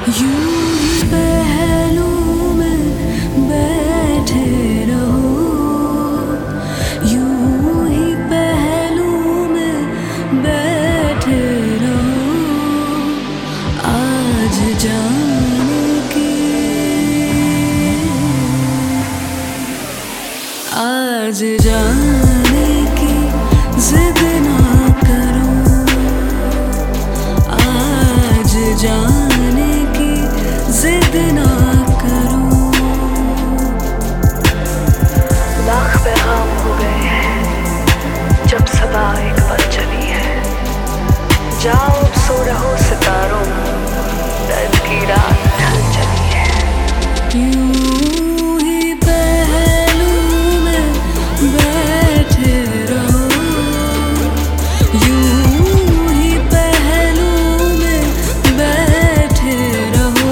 यूं ही पहलू में बैठे रहो, यूं ही पहलू में बैठे रहो। आज जाने की, आज जाने की जिद ना करो, आज जाने की जिद ना करो। लाख पैगाम हो गए हैं जब सदा एक पल चली है। जाओ अब सो रहो सितारों, दर्द की रात ढल चली है। यूं ही पहलू में बैठे रहो, यूं ही पहलू में बैठे रहो।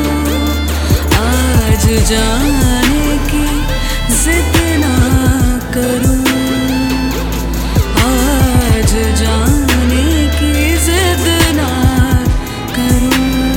आज जाने की जिद ना करो, आज जाने की जिद ना करो।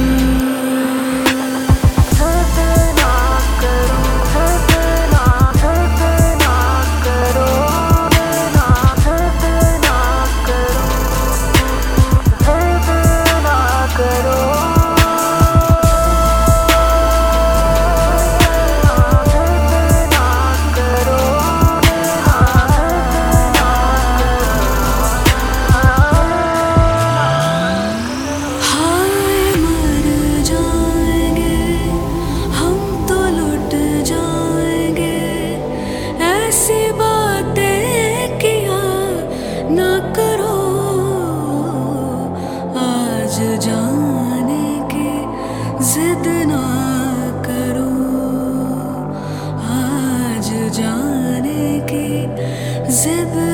जाने की जिद ना करो, आज जाने की जिद